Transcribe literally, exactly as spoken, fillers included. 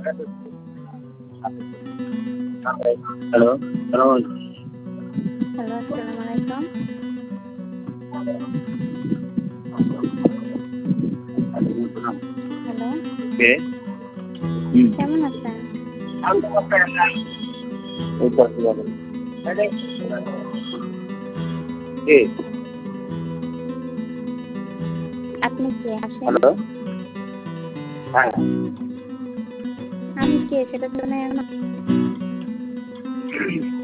Hello, hello. Hello, আসসালামু আলাইকুম। Hello. কে? হুম। কেমন আছেন? এই তো আছি ভালো। কে? আপনি কে? আসেন। হ্যালো। হ্যাঁ। আমি কে সেটা তো জানেন না?